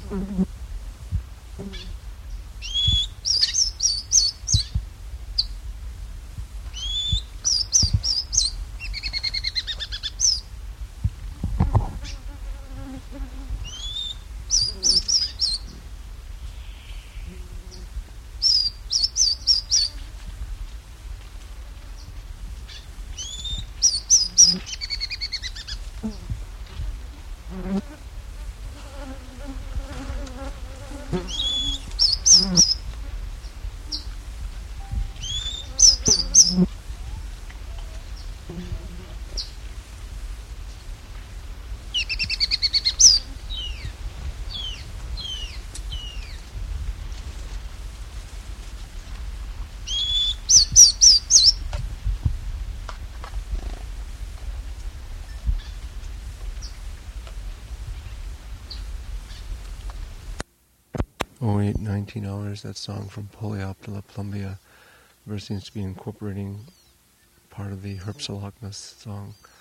$19, that song from Polyop de la Plumbia. There seems to be incorporating part of the Herpsalagmus song.